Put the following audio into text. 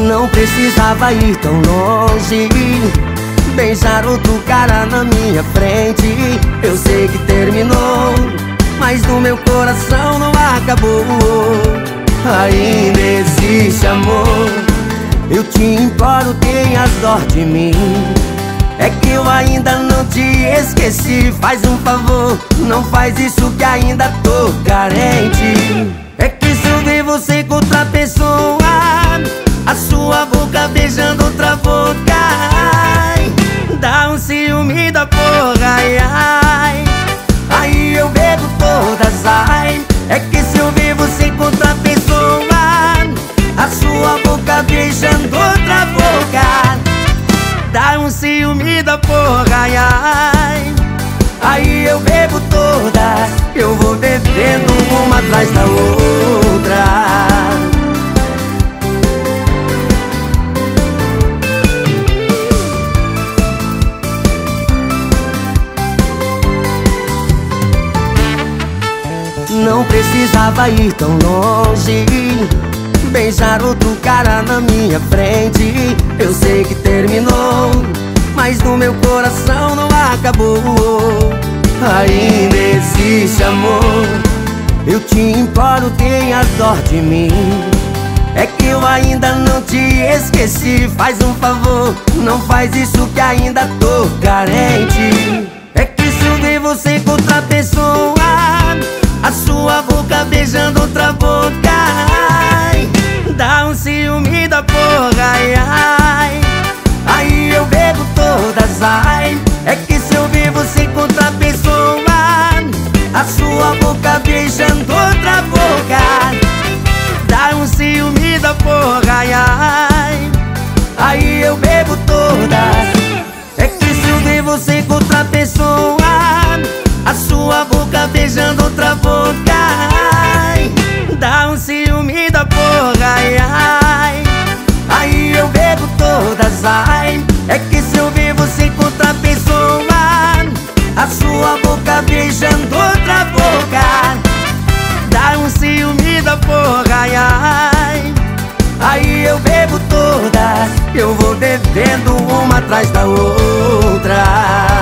Não precisava ir tão longe, beijar outro cara na minha frente. Eu sei que terminou, mas no meu coração não acabou. Ainda existe amor. Eu te imploro, tenhas dó de mim. É que eu ainda não te esqueci. Faz um favor, não faz isso que ainda tô carente. É que se eu ver você com outra pessoa, a sua boca beijando outra boca, ai, dá um ciúme da porra, ai, ai. Aí eu bebo todas, ai. É que se eu ver você com outra pessoa, a sua boca beijando outra boca, dá um ciúme da porra, ai, ai. Aí eu bebo todas, eu vou bebendo uma atrás da outra. Não precisava ir tão longe, beijar outro cara na minha frente. Eu sei que terminou, mas no meu coração não acabou. Ainda existe amor. Eu te imploro, tenhas dó de mim. É que eu ainda não te esqueci. Faz um favor, não faz isso que ainda tô carente. É que se eu ver você com outra pessoa, a sua boca beijando outra boca, ai, dá um ciúme da porra, ai, ai. Aí eu bebo todas, ai. É que se eu ver você com outra pessoa, a sua boca beijando outra boca, dá um ciúme da porra, ai, ai. Aí eu bebo todas. É que se eu ver você com outra pessoa, a sua boca beijando outra boca, ai, dá um ciúme da porra, ai, ai. Aí eu bebo todas, ai. É que se eu ver você com outra pessoa, a sua boca beijando outra boca, dá um ciúme da porra, ai, ai. Aí eu bebo todas, eu vou bebendo uma atrás da outra.